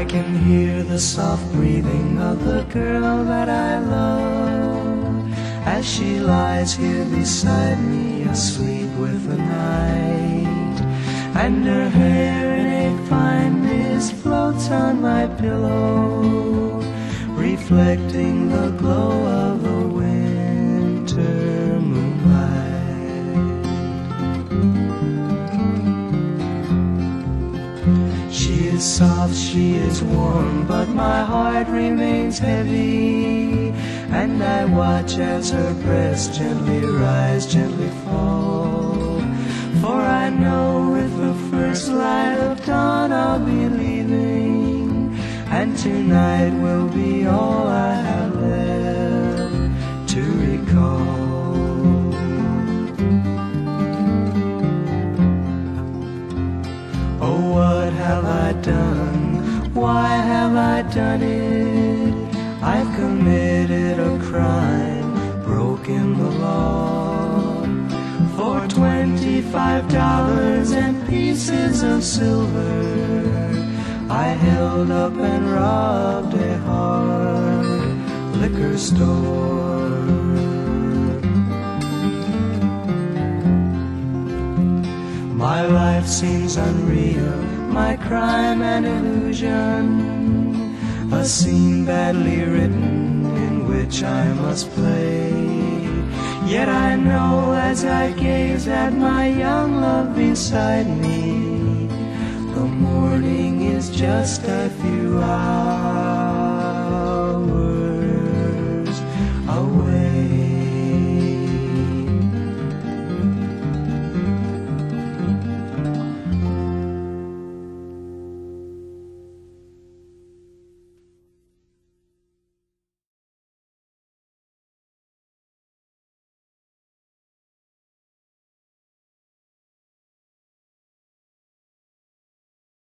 can hear the soft breathing of the girl that I love as she lies here beside me, asleep with the night, and her hair in a fine mist floats on my pillow, reflecting the glow of the winter moonlight. She is soft, she is warm, but my heart remains heavy, and I watch as her breast gently rise, gently fall. For I know with the first light of dawn I'll be leaving, and tonight will be all I have left to recall. Oh, what have I done? Why have I done it? I've committed a crime, broken the law. For $25 and pieces of silver, I held up and robbed a hard liquor store. My life seems unreal, my crime an illusion, a scene badly written in which I must play. Yet I know as I gaze at my young love beside me, the morning is just a few hours